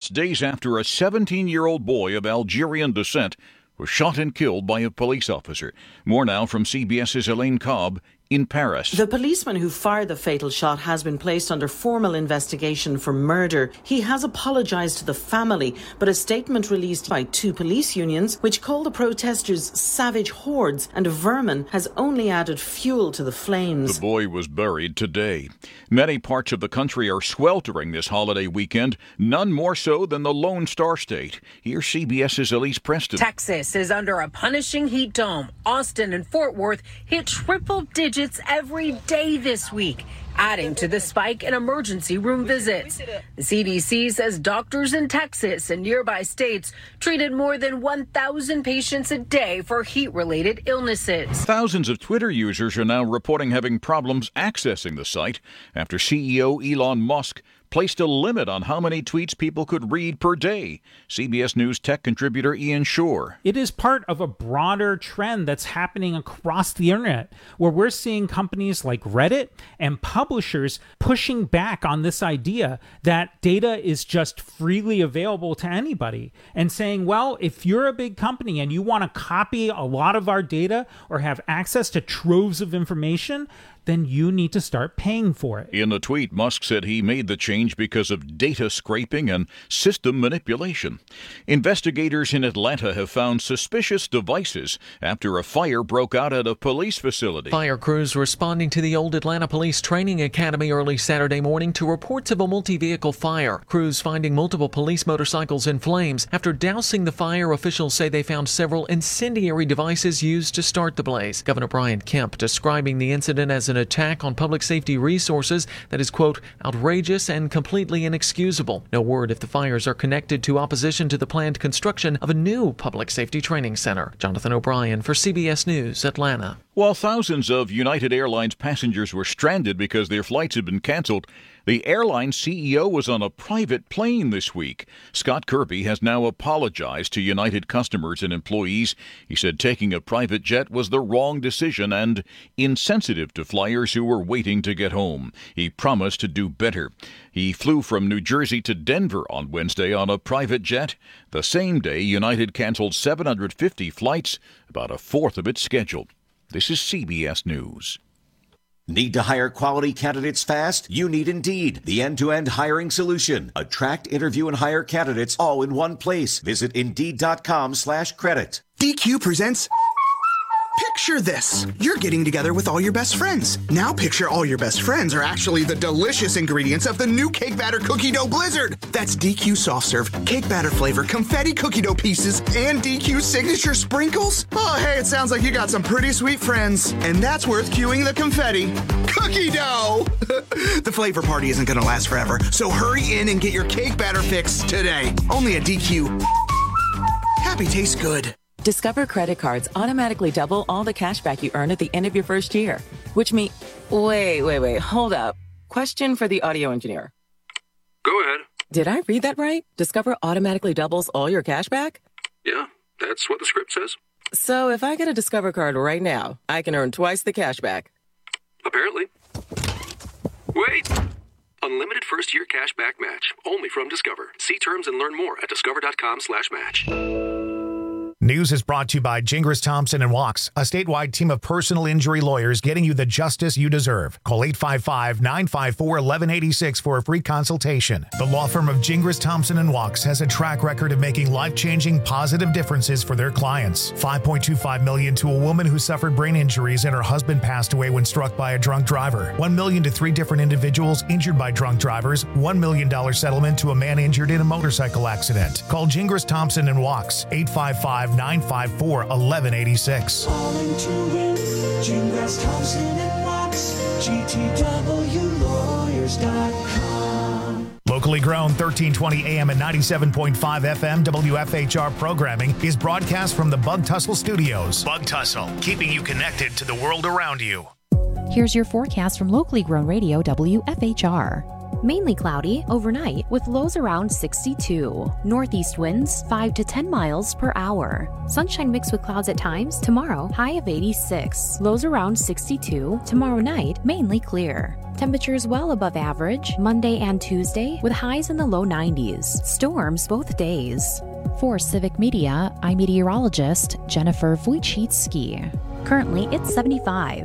just days after a 17-year-old boy of Algerian descent was shot and killed by a police officer. More now from CBS's Elaine Cobb in Paris. The policeman who fired the fatal shot has been placed under formal investigation for murder. He has apologised to the family, but a statement released by two police unions, which call the protesters savage hordes and vermin, has only added fuel to the flames. The boy was buried today. Many parts of the country are sweltering this holiday weekend, none more so than the Lone Star State. Here's CBS's Elise Preston. Texas is under a punishing heat dome. Austin and Fort Worth hit triple digits every day this week, adding to the spike in emergency room visits. The CDC says doctors in Texas and nearby states treated more than 1,000 patients a day for heat-related illnesses. Thousands of Twitter users are now reporting having problems accessing the site after CEO Elon Musk placed a limit on how many tweets people could read per day. CBS News tech contributor Ian Shore. It is part of a broader trend that's happening across the internet, where we're seeing companies like Reddit and publishers pushing back on this idea that data is just freely available to anybody and saying, well, if you're a big company and you want to copy a lot of our data or have access to troves of information, then you need to start paying for it. In the tweet, Musk said he made the change because of data scraping and system manipulation. Investigators in Atlanta have found suspicious devices after a fire broke out at a police facility. Fire crews responding to the Old Atlanta Police Training Academy early Saturday morning to reports of a multi-vehicle fire. Crews finding multiple police motorcycles in flames. After dousing the fire, officials say they found several incendiary devices used to start the blaze. Governor Brian Kemp describing the incident as an attack on public safety resources that is, quote, outrageous and completely inexcusable. No word if the fires are connected to opposition to the planned construction of a new public safety training center. Jonathan O'Brien for CBS News, Atlanta. While thousands of United Airlines passengers were stranded because their flights had been canceled, the airline's CEO was on a private plane this week. Scott Kirby has now apologized to United customers and employees. He said taking a private jet was the wrong decision and insensitive to flyers who were waiting to get home. He promised to do better. He flew from New Jersey to Denver on Wednesday on a private jet. The same day, United canceled 750 flights, about a fourth of its schedule. This is CBS News. Need to hire quality candidates fast? You need Indeed, the end-to-end hiring solution. Attract, interview, and hire candidates all in one place. Visit Indeed.com/credit. DQ presents Picture This. You're getting together with all your best friends. Now picture all your best friends are actually the delicious ingredients of the new cake batter cookie dough blizzard. That's DQ soft serve, cake batter flavor, confetti cookie dough pieces, and DQ signature sprinkles. Oh, hey, it sounds like you got some pretty sweet friends. And that's worth cueing the confetti. Cookie dough! The flavor party isn't going to last forever, so hurry in and get your cake batter fix today. Only at DQ. Happy tastes good. Discover credit cards automatically double all the cash back you earn at the end of your first year, which means... Wait, hold up. Question for the audio engineer. Go ahead. Did I read that right? Discover automatically doubles all your cash back? Yeah, that's what the script says. So if I get a Discover card right now, I can earn twice the cash back. Apparently. Wait! Unlimited first-year cash back match. Only from Discover. See terms and learn more at discover.com/match. News is brought to you by Gingras Thompson & Walks, a statewide team of personal injury lawyers getting you the justice you deserve. Call 855-954-1186 for a free consultation. The law firm of Gingras Thompson & Walks has a track record of making life-changing positive differences for their clients. $5.25 million to a woman who suffered brain injuries and her husband passed away when struck by a drunk driver. $1 million to 3 different individuals injured by drunk drivers. $1 million settlement to a man injured in a motorcycle accident. Call Gingras Thompson & Walks, 855-954-1186. Calling to win, Gingras Thompson & Walks, GTWlawyers.com. Locally grown 1320 AM and 97.5 FM WFHR programming is broadcast from the Bug Tussle Studios. Bug Tussle, keeping you connected to the world around you. Here's your forecast from locally grown radio WFHR. Mainly cloudy overnight with lows around 62. Northeast winds 5 to 10 miles per hour. Sunshine mixed with clouds at times. Tomorrow, high of 86. Lows around 62. Tomorrow night, mainly clear. Temperatures well above average Monday and Tuesday with highs in the low 90s. Storms both days. For Civic Media, I'm meteorologist Jennifer Wojcicki. Currently, it's 75.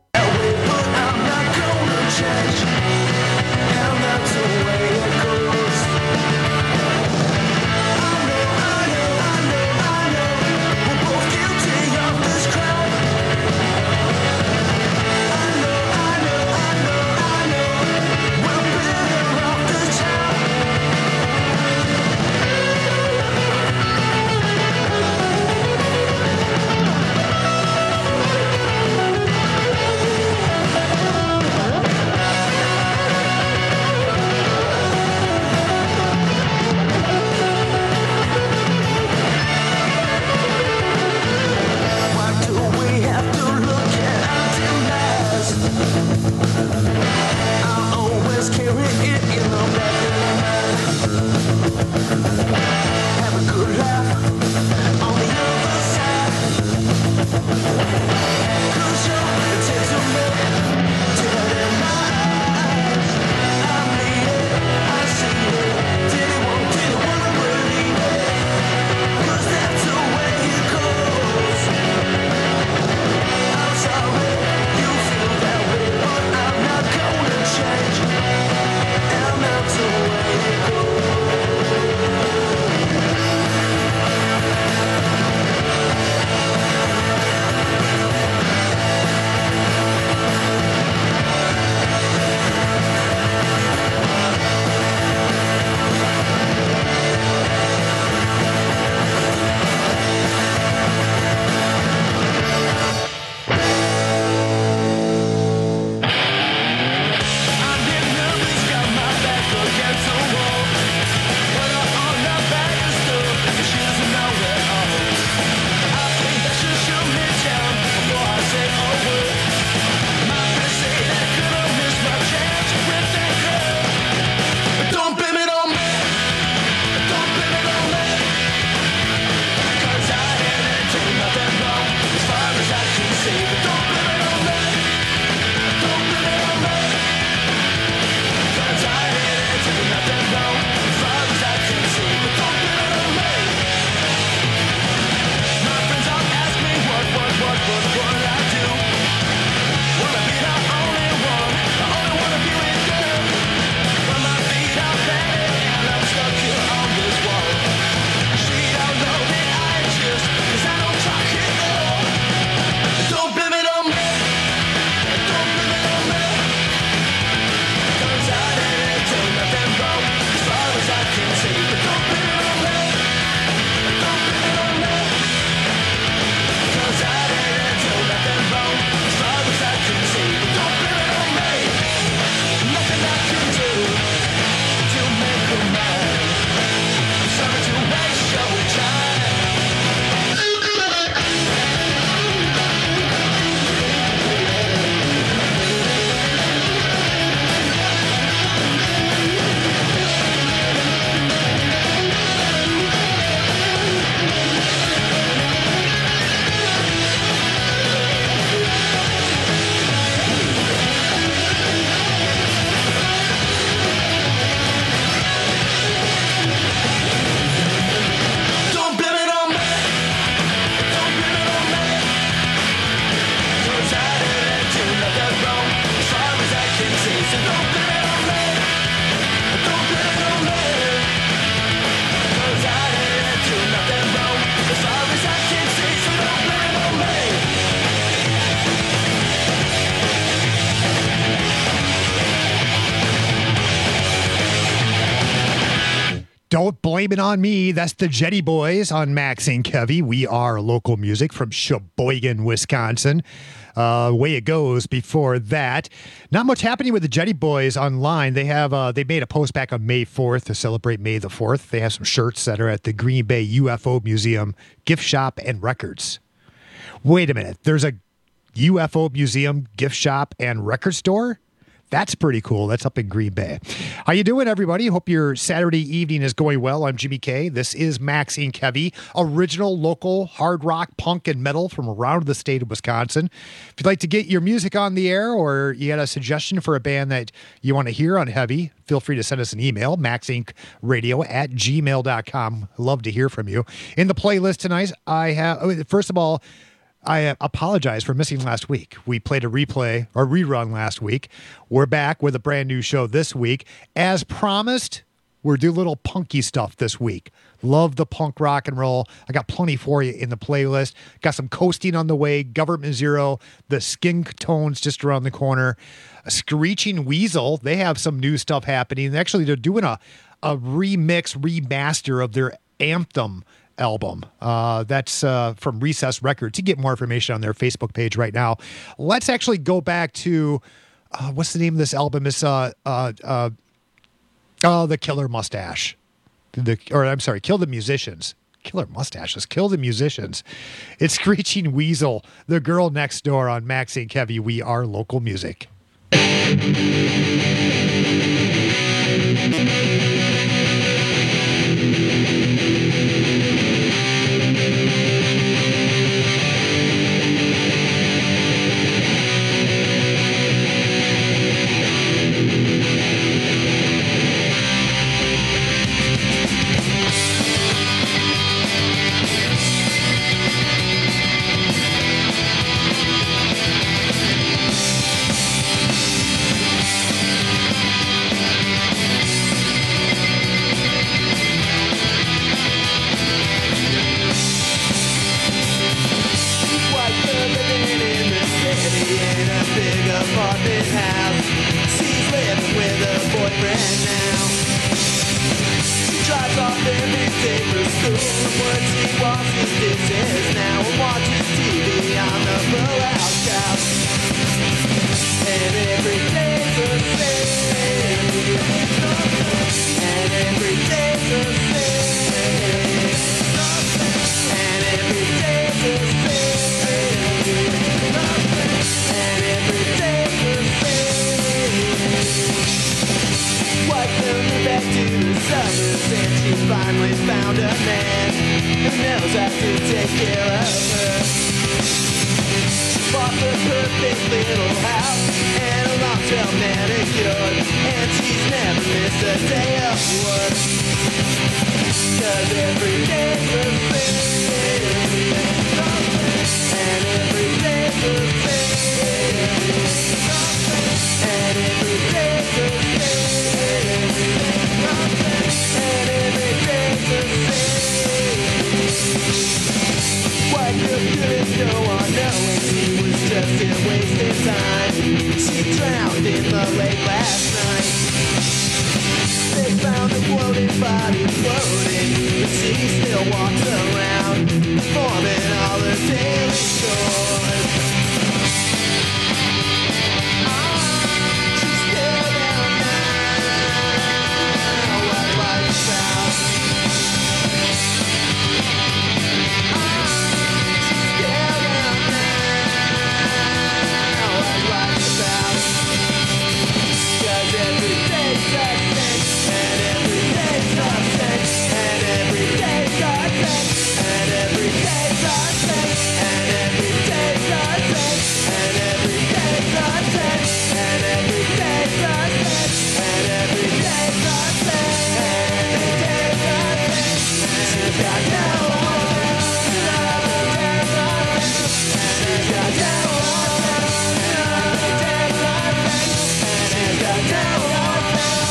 Don't blame it on me. That's the Jetty Boys on Max and Kevy. We are local music from Sheboygan, Wisconsin. Way it goes. Before that, not much happening with the Jetty Boys online. They made a post back on May 4th to celebrate May the 4th. They have some shirts that are at the Green Bay UFO Museum gift shop and records. Wait a minute. There's a UFO Museum gift shop and record store? That's pretty cool. That's up in Green Bay. How you doing, everybody? Hope your Saturday evening is going well. I'm Jimmy K. This is Maxine Kevy, original local hard rock, punk, and metal from around the state of Wisconsin. If you'd like to get your music on the air or you got a suggestion for a band that you want to hear on Heavy, feel free to send us an email, maxincradio@gmail.com. Love to hear from you. In the playlist tonight, I have, first of all, I apologize for missing last week. We played a rerun last week. We're back with a brand new show this week. As promised, we're doing a little punky stuff this week. Love the punk rock and roll. I got plenty for you in the playlist. Got some Coasting on the way, Government Zero, the Skin Tones just around the corner. Screeching Weasel, they have some new stuff happening. Actually, they're doing a remaster of their Anthem album. That's from Recess Records. You get more information on their Facebook page right now. Let's actually go back to what's the name of this album? It's The Killer Mustache. Kill the Musicians. Killer Mustaches. Kill the Musicians. It's Screeching Weasel, The Girl Next Door on Maxine Kevy. We are local music. Apartment house. She's living with her boyfriend now. She drives off every day for school. When she washes dishes now and watches TV on the pull-out couch. And every day's the same. And every day's the same. And every day's the same. And every day's the same. Wife moved back to the suburbs and she finally found a man who knows how to take care of her. She bought the perfect little house and a long-term manicure, and she's never missed a day of work. 'Cause every day's the same. And every day's the same. And every day's the same. And every day's the same. Why couldn't no one know when she was just here wasting time? She drowned in the lake last night. They found a floating body floating, but she still walks around, performing all her daily chores. She's still down now. What life's about? She's still down now. What life's about? 'Cause every day's the same. And every day's the same. And every day's the same. And every day's the same. And every day's the same. And every day's the same. And every day's the same. And every day's the same. And every day's the same. She's got no one. She's got no one. She's got no one. Every day's the same. And she's got no one.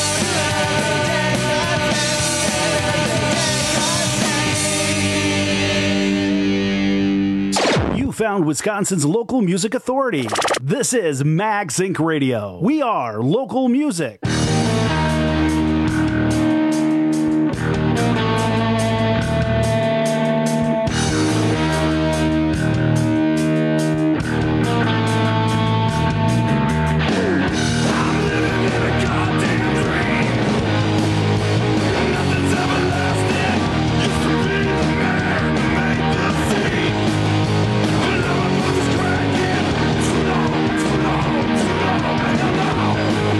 You found Wisconsin's local music authority. This is Mag Zinc Radio. We are local music. Now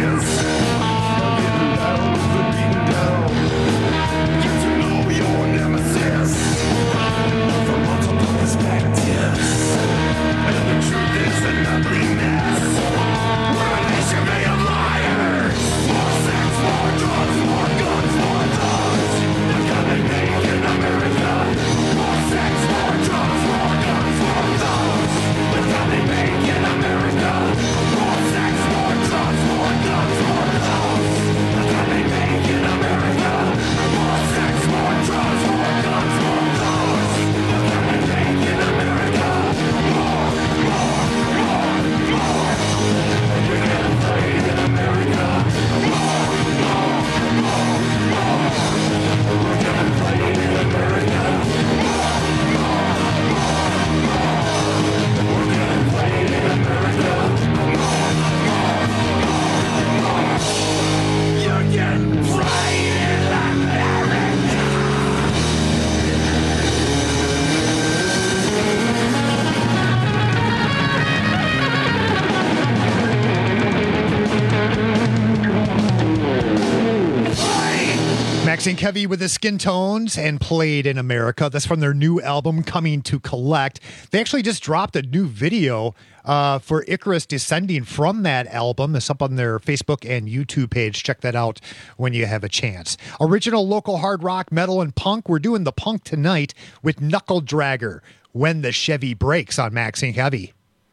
Maxine Kevy with the Skin Tones and Played in America. That's from their new album, Coming to Collect. They actually just dropped a new video for Icarus Descending from that album. It's up on their Facebook and YouTube page. Check that out when you have a chance. Original local hard rock, metal, and punk. We're doing the punk tonight with Knuckle Dragger, When the Chevy Breaks on Maxine Kevy.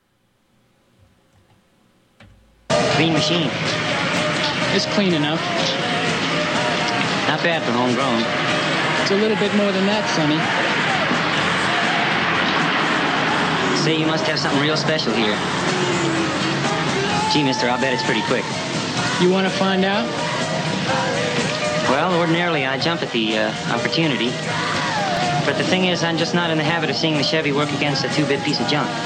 Clean machine. It's clean enough. Not bad for homegrown. It's a little bit more than that, Sonny. Say you must have something real special here. Gee, mister, I'll bet it's pretty quick. You want to find out? Well, ordinarily I jump at the opportunity. But the thing is, I'm just not in the habit of seeing the Chevy work against a two-bit piece of junk.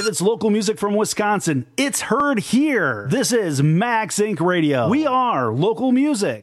it's local music from Wisconsin. It's heard here. This is Max Inc. Radio. We are local music.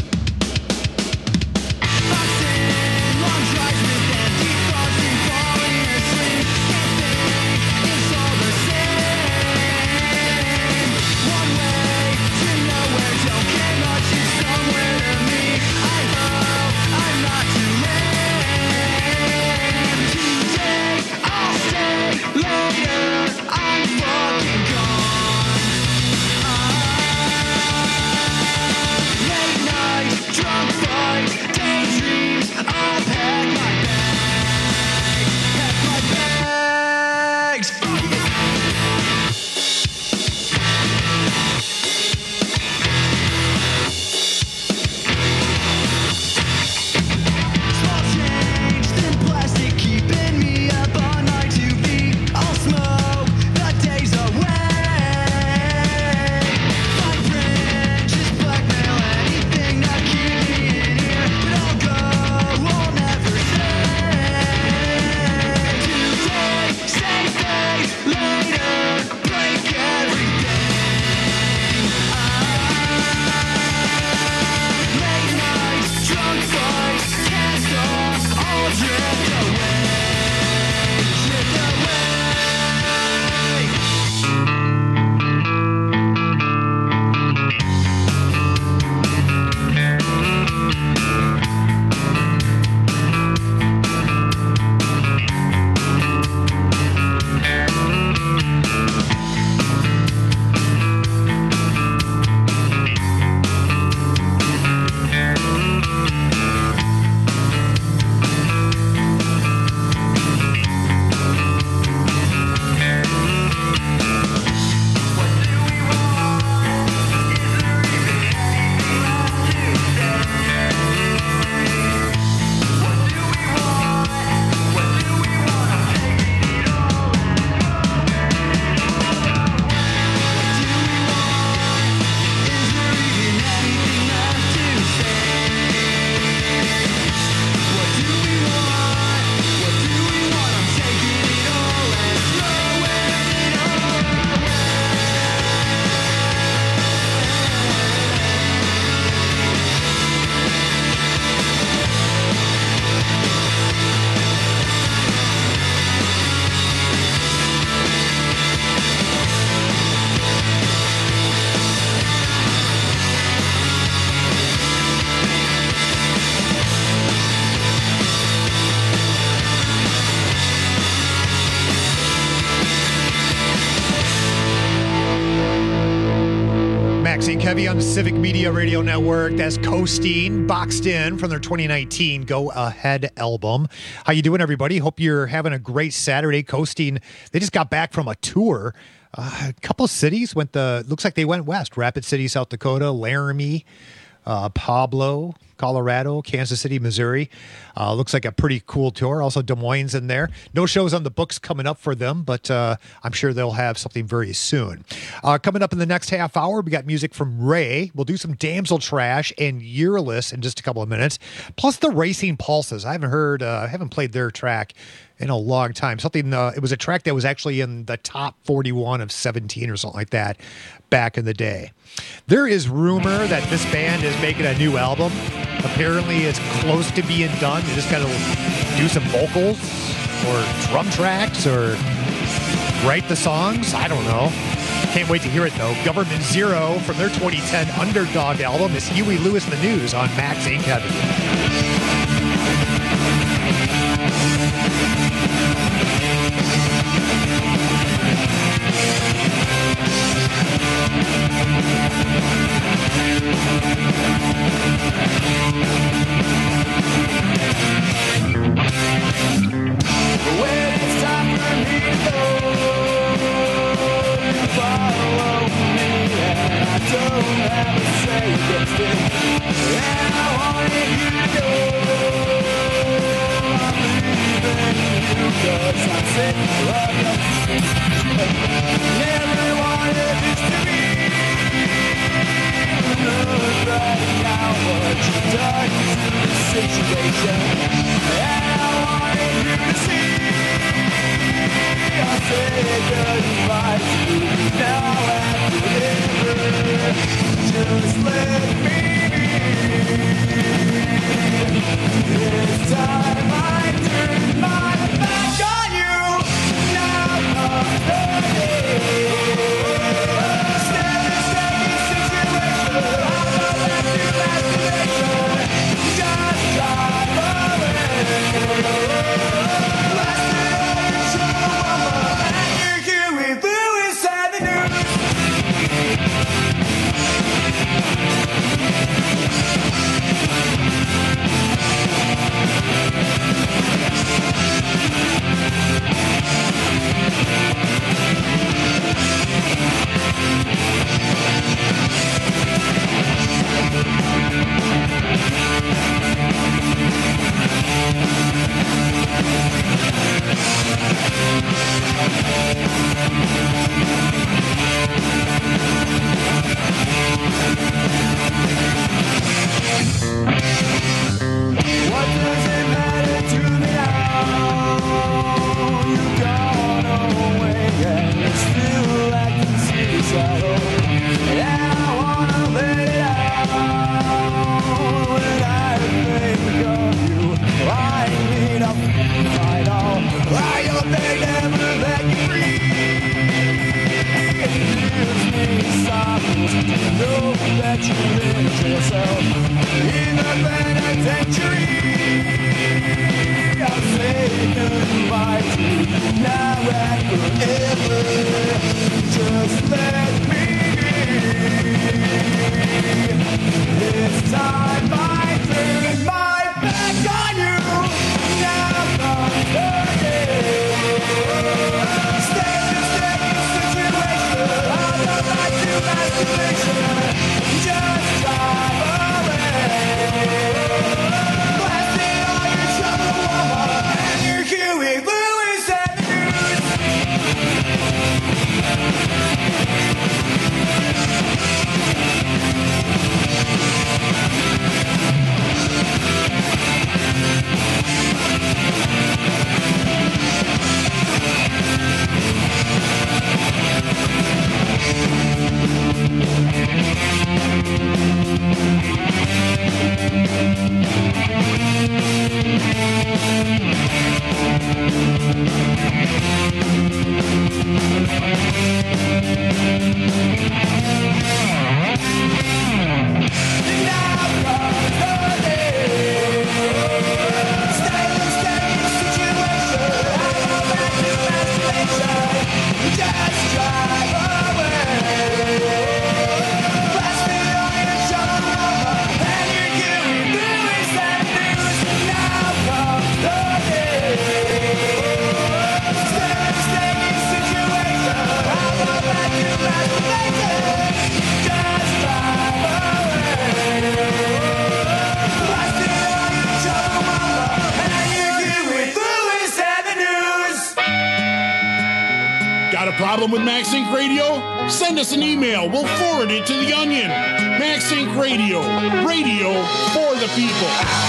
Heavy on the Civic Media Radio Network. That's Coasting, Boxed In from their 2019 Go Ahead album. How you doing, everybody? Hope you're having a great Saturday. Coasting, they just got back from a tour. A couple of cities looks like they went west. Rapid City, South Dakota, Laramie, Pablo, Colorado, Kansas City, Missouri. Looks like a pretty cool tour. Also Des Moines in there. No shows on the books coming up for them, but I'm sure they'll have something very soon. Coming up in the next half hour, we got music from Ray. We'll do some Damsel Trash and Yearless in just a couple of minutes. Plus the Racing Pulses. I haven't played their track in a long time. It was a track that was actually in the top 41 of 17 or something like that back in the day. There is rumor that this band is making a new album. Apparently it's close to being done. They just got to do some vocals or drum tracks or write the songs. I don't know. Can't wait to hear it, though. Government Zero from their 2010 Underdog album is Huey Lewis in the News on Max Inc. When it's time for me to go, you follow me, and I don't have a say against it. And I wanted you to go. I'm leaving you 'cause I'm sick of you. Never wanted this to be. Look right now what you've done to the situation. And I wanted you to see. Problem with MaxInc Radio? Send us an email. We'll forward it to The Onion. MaxInc Radio. Radio for the people.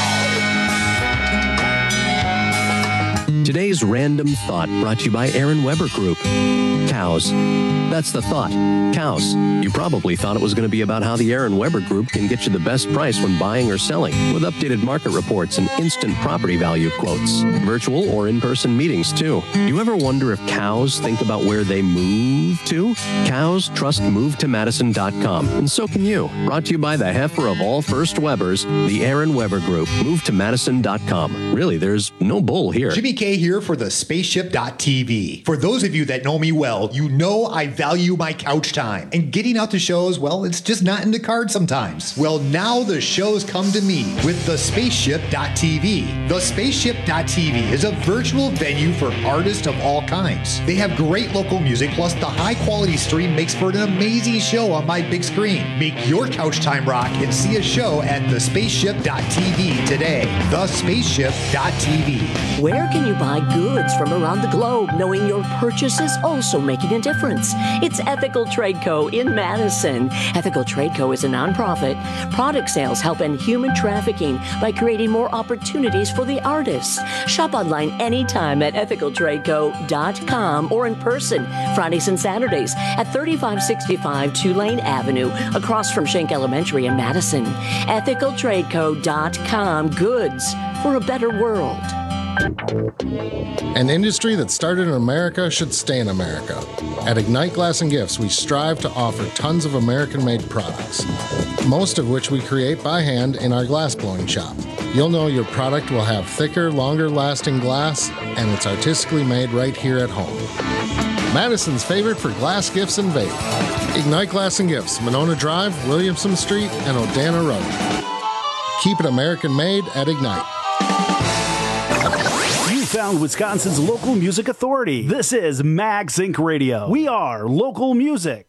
Today's random thought brought to you by Aaron Weber Group. Cows. That's the thought. Cows. You probably thought it was going to be about how the Aaron Weber Group can get you the best price when buying or selling, with updated market reports and instant property value quotes. Virtual or in-person meetings, too. Do you ever wonder if cows think about where they move to? Cows trust MoveToMadison.com, and so can you. Brought to you by the heifer of all first Webers, the Aaron Weber Group. MoveToMadison.com. Really, there's no bull here. Jimmy K here for the Spaceship.tv. For those of you that know me well, you know I value my couch time. And getting out to shows, well, it's just not in the cards sometimes. Well, now the shows come to me with the Spaceship.tv. The Spaceship.tv is a virtual venue for artists of all kinds. They have great local music, plus the high quality stream makes for an amazing show on my big screen. Make your couch time rock and see a show at the Spaceship.tv today. The Spaceship.tv. Where can you buy goods from around the globe knowing your purchases also make making a difference. It's Ethical Trade Co. in Madison. Ethical Trade Co. is a nonprofit. Product sales help end human trafficking by creating more opportunities for the artists. Shop online anytime at ethicaltradeco.com or in person Fridays and Saturdays at 3565 Tulane Avenue across from Schenck Elementary in Madison. ethicaltradeco.com. Goods for a better world. An industry that started in America should stay in America. At Ignite Glass and Gifts, we strive to offer tons of American-made products, most of which we create by hand in our glass blowing shop. You'll know your product will have thicker, longer-lasting glass, and it's artistically made right here at home. Madison's favorite for glass gifts and vape. Ignite Glass and Gifts, Monona Drive, Williamson Street, and Odana Road. Keep it American-made at Ignite. You found Wisconsin's local music authority. This is MagZinc Radio. We are local music.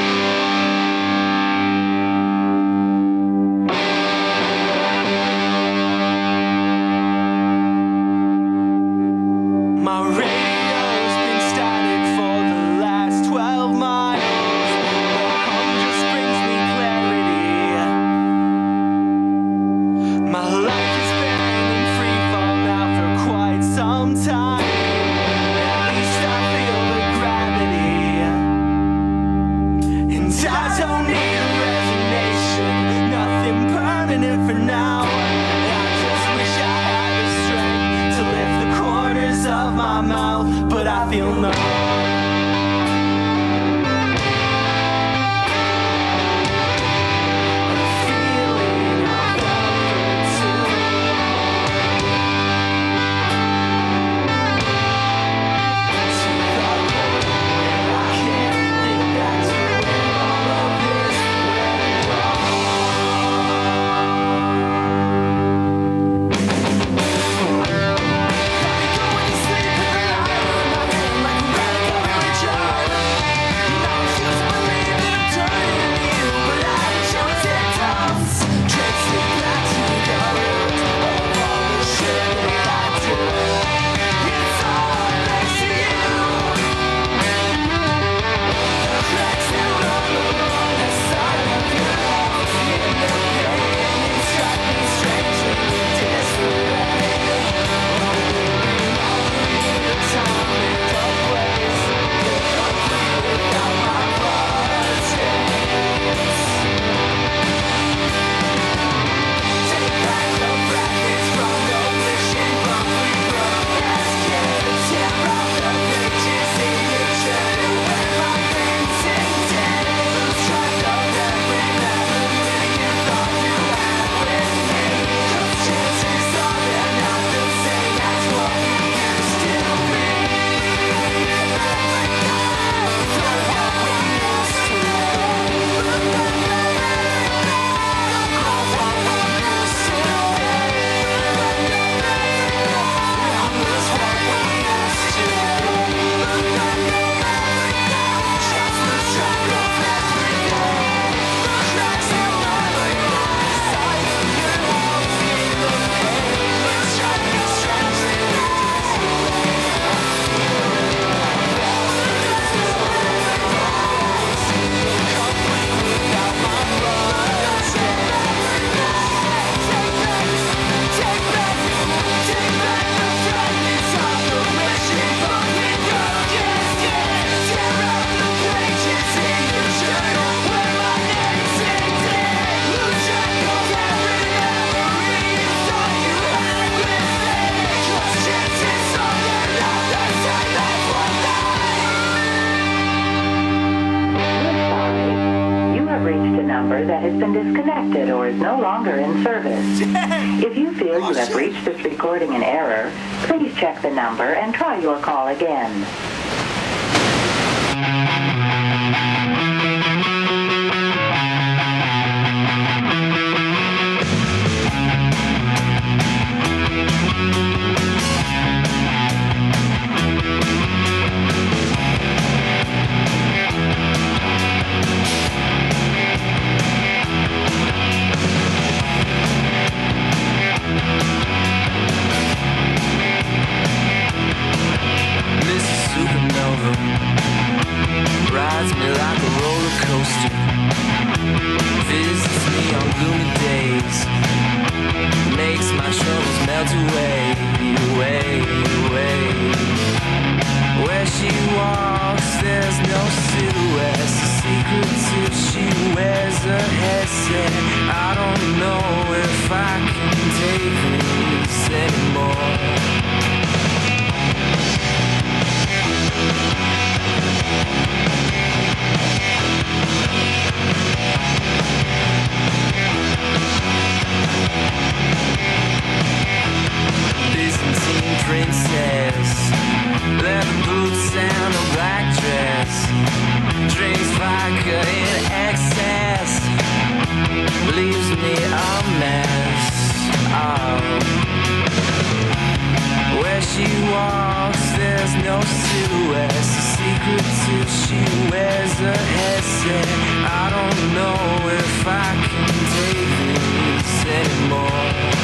that has been disconnected or is no longer in service. If you feel you have reached this recording in error, please check the number and try your call again. Where she walks, there's no silhouette. The secret tip, she wears a headset. I don't know if I can take this anymore. Byzantine princess, leather boots and a black dress, drinks vodka in excess, leaves me a mess. Where she walks, there's no silhouette. The secret tip, she wears a headset. I don't know if I can take this anymore.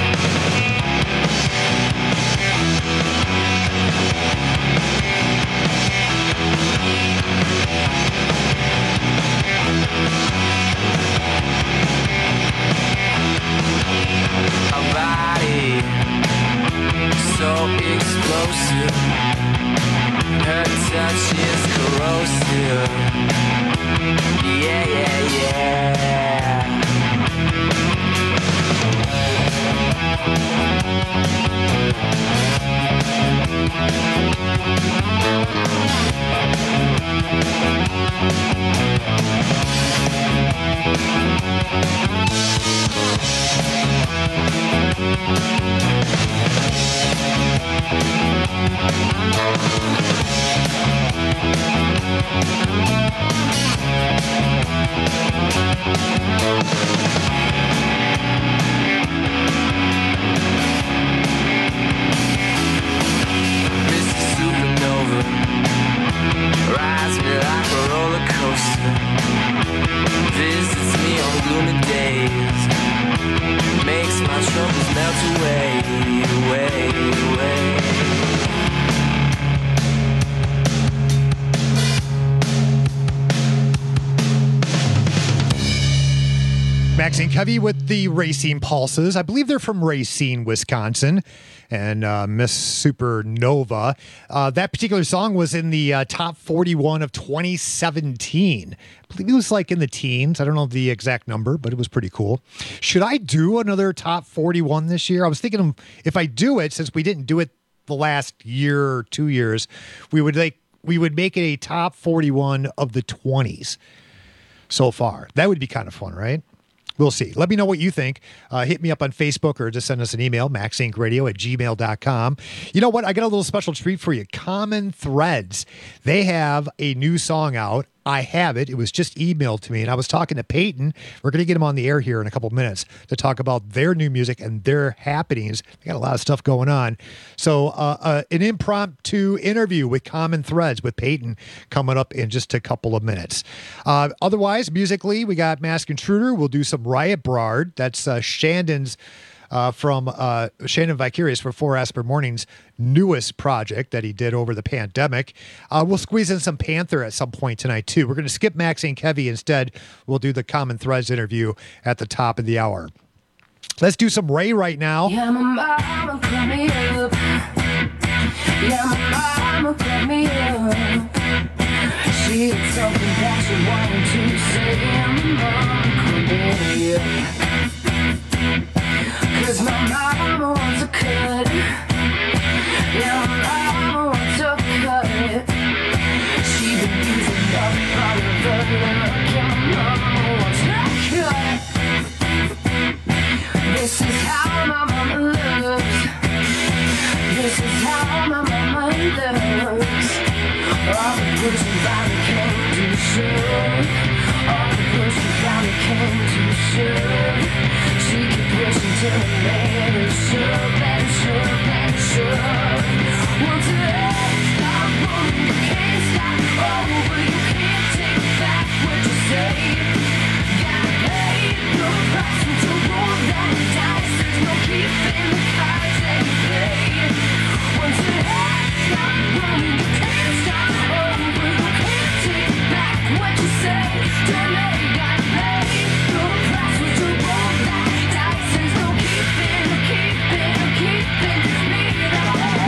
A body so explosive, her touch is corrosive. Yeah, yeah, yeah. Rides me like a roller coaster, visits me on gloomy days, makes my troubles melt away, away, away. Maxine Covey with the Racine Pulses. I believe they're from Racine, Wisconsin. And Miss Supernova. That particular song was in the top 41 of 2017. I believe it was like in the teens. I don't know the exact number, but it was pretty cool. Should I do another top 41 this year? I was thinking if I do it, since we didn't do it the last year or 2 years, we would make it a top 41 of the 20s so far. That would be kind of fun, right? We'll see. Let me know what you think. Hit me up on Facebook or just send us an email, maxinkradio@gmail.com. You know what? I got a little special treat for you. Common Threads. They have a new song out. I have it. It was just emailed to me, and I was talking to Peyton. We're going to get him on the air here in a couple minutes to talk about their new music and their happenings. They got a lot of stuff going on. So an impromptu interview with Common Threads with Peyton coming up in just a couple of minutes. Otherwise, musically, we got Mask Intruder. We'll do some Riot Broad. That's Shandon's from Shannon Vicarious for 4 Asper Morning's newest project that he did over the pandemic. We'll squeeze in some Panther at some point tonight, too. We're going to skip Maxine Kevy instead. We'll do the Common Threads interview at the top of the hour. Let's do some Ray right now. Yeah, my mama put me up. Yeah, my mama put me up. She had something that she wanted to say. Yeah, my mama put me up. 'Cause my mama wants a cut. Yeah, my mama wants a cut. She been using up all of her luck. Yeah, my mama wants a cut. This is how my mama loves. This is how my mama loves. All the pushing finally came to show. All the pushing finally came to show. She kept pushing till the let her shove, let her shove, let her shove. Once her head stop rolling, you can't stop over. You can't take back what you say. Gotta pay no price to roll that dice. There's no keeping the cards that you play. Once her head stop rolling, you can't stop over. You can't take back what you say. Delay, gotta pay no price to roll that dice. There's no keeping me.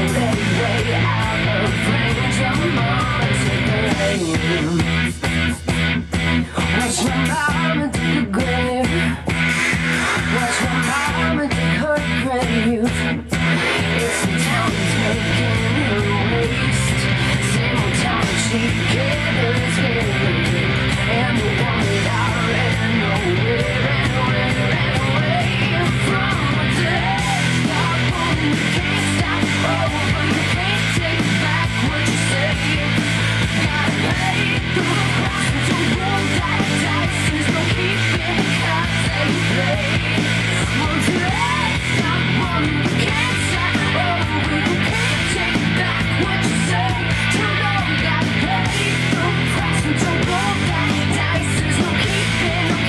Watch my mama dig a grave. Watch my mama dig her grave. It's the town that's making her waste. Same old town that she gathers here. And the one that I ran away from. Today, stop on, you can't stop over. You can't take back what you say. Gotta pay the price to roll that dice. There's no keeping the cards that you play. Well, today, stop on, you can't stop over. You can't take back what you say. You know you gotta pay the price to roll that dice. There's no keeping me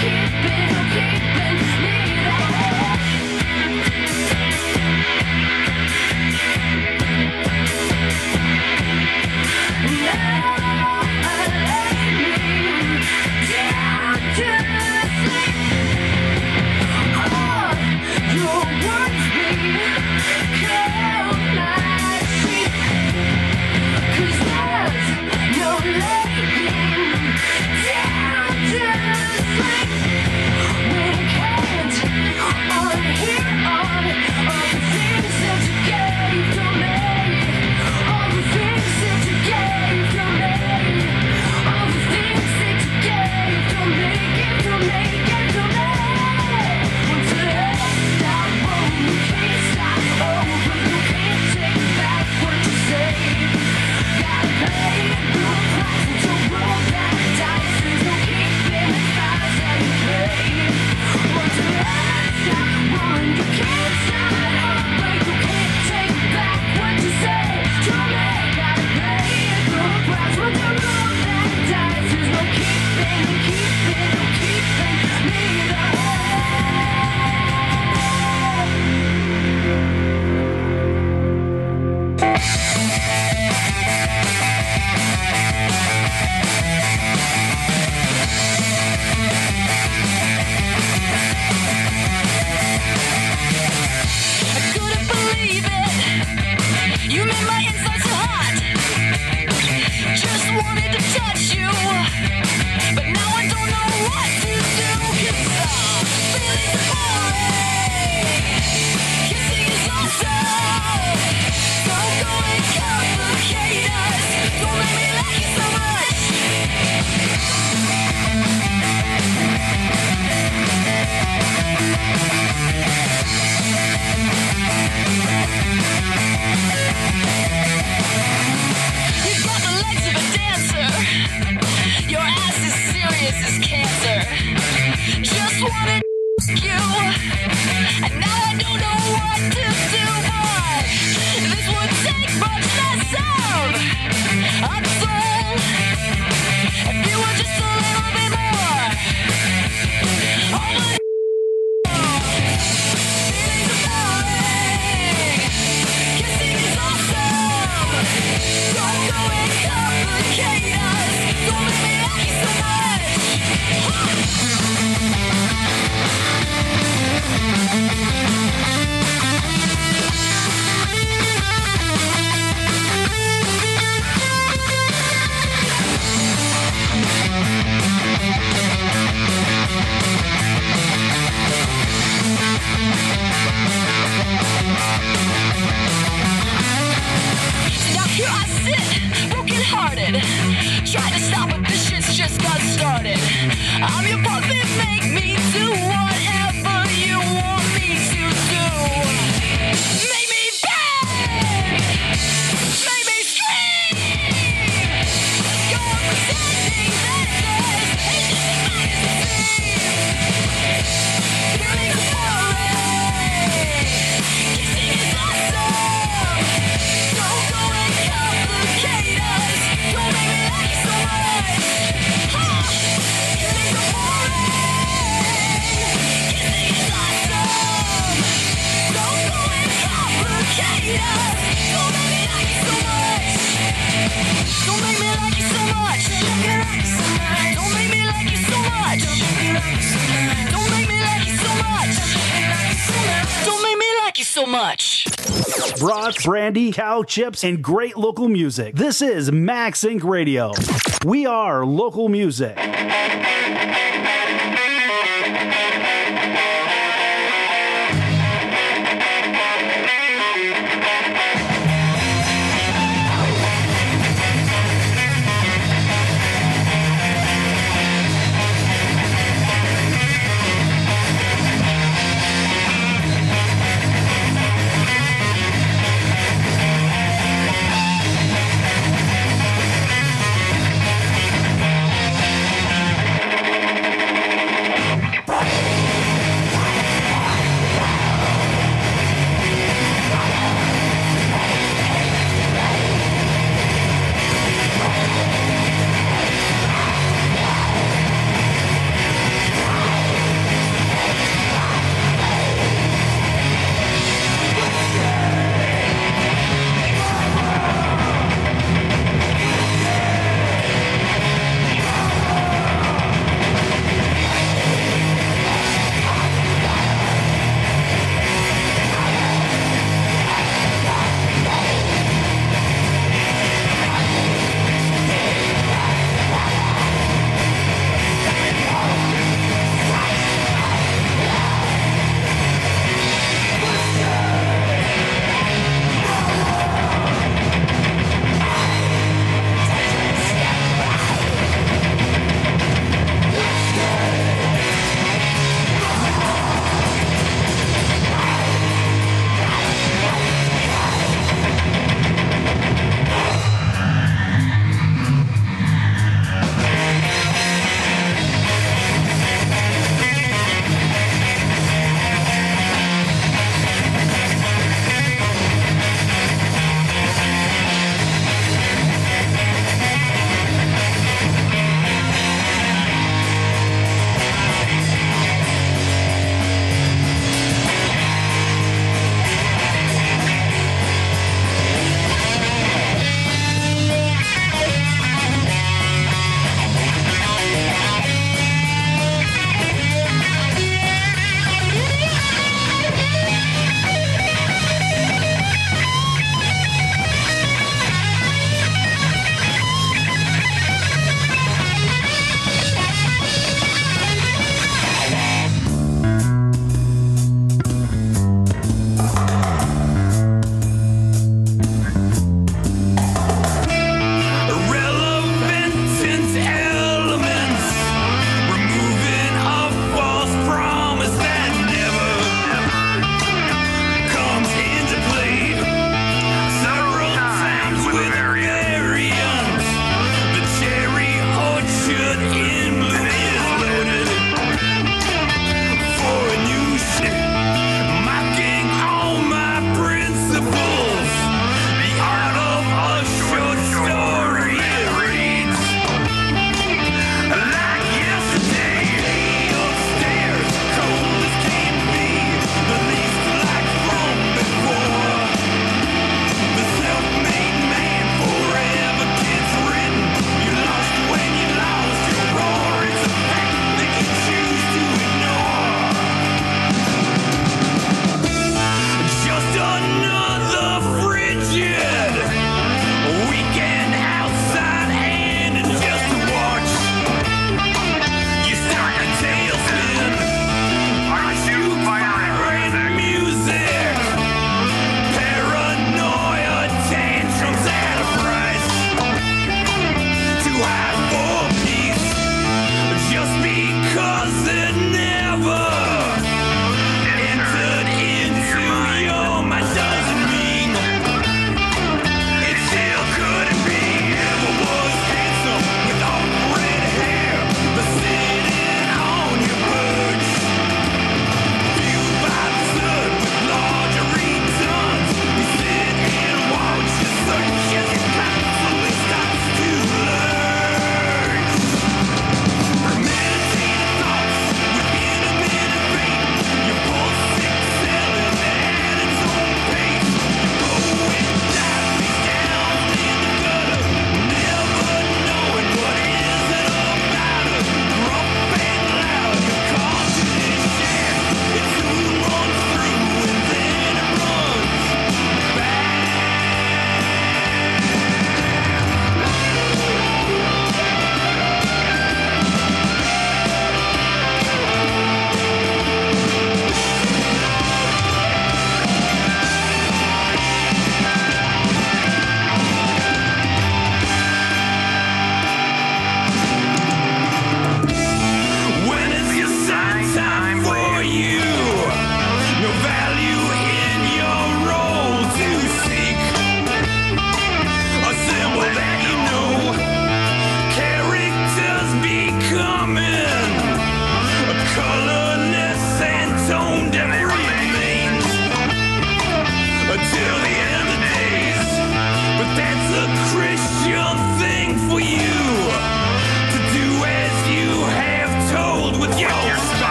so much. Brats, brandy, cow chips, and great local music. This is Max Inc. Radio. We are local music.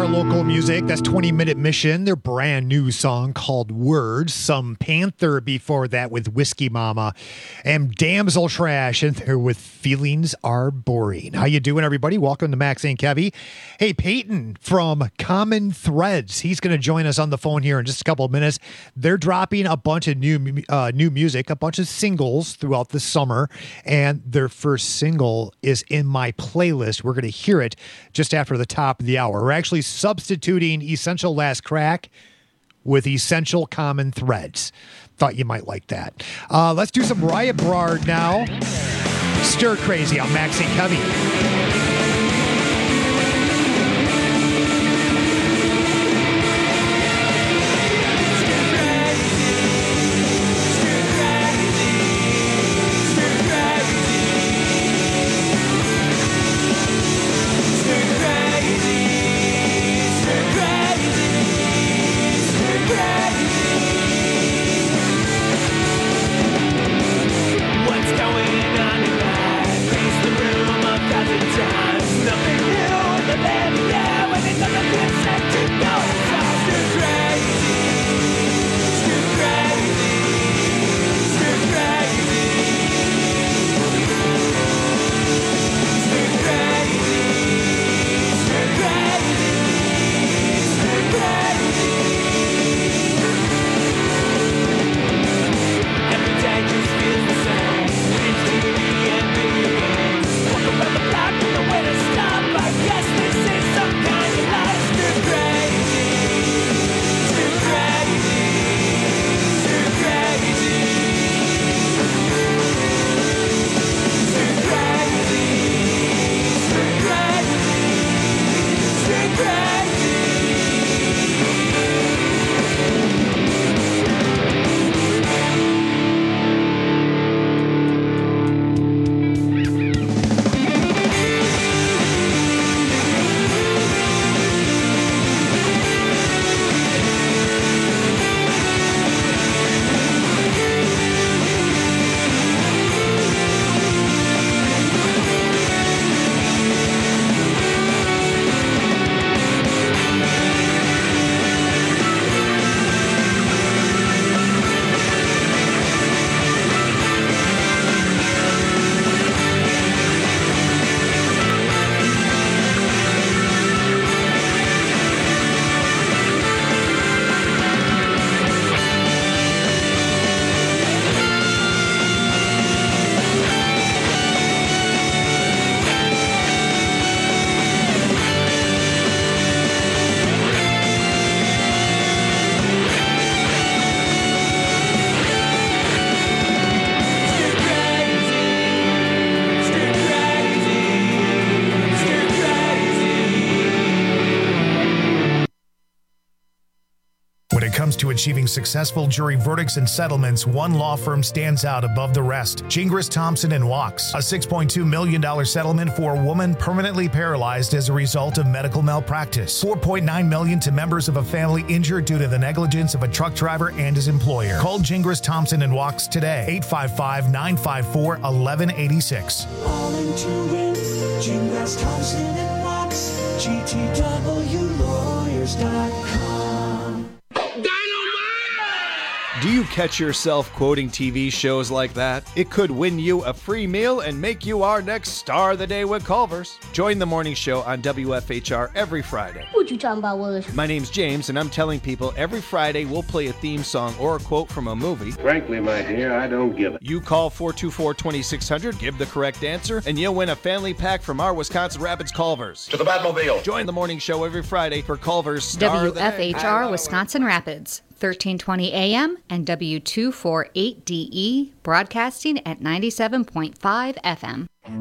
are local music. That's 20-Minute Mission, their brand new song called Words. Some Panther before that with Whiskey Mama. And Damsel Trash in there with Feelings Are Boring. How you doing, everybody? Welcome to Max and Kevy. Hey, Peyton from Common Threads. He's going to join us on the phone here in just a couple of minutes. They're dropping a bunch of new music, a bunch of singles throughout the summer. And their first single is in my playlist. We're going to hear it just after the top of the hour. We're actually substituting Essential Last Crack with Essential Common Threads. Thought you might like that. Let's do some Riot Broad now. Stir Crazy on Max and Kevy. To achieving successful jury verdicts and settlements, one law firm stands out above the rest. Gingras, Thompson & Walks. A $6.2 million settlement for a woman permanently paralyzed as a result of medical malpractice. $4.9 million to members of a family injured due to the negligence of a truck driver and his employer. Call Gingras, Thompson & Walks today. 855-954-1186. All into it. Gingras, Thompson & Walks. GTWlawyers.com. Do you catch yourself quoting TV shows like that? It could win you a free meal and make you our next star of the day with Culver's. Join the morning show on WFHR every Friday. What you talking about, Willis? My name's James, and I'm telling people every Friday we'll play a theme song or a quote from a movie. Frankly, my dear, I don't give it. You call 424-2600, give the correct answer, and you'll win a family pack from our Wisconsin Rapids Culver's. To the Batmobile. Join the morning show every Friday for Culver's Star of the Day. WFHR Wisconsin Rapids. 1320 AM and W248DE, broadcasting at 97.5 FM.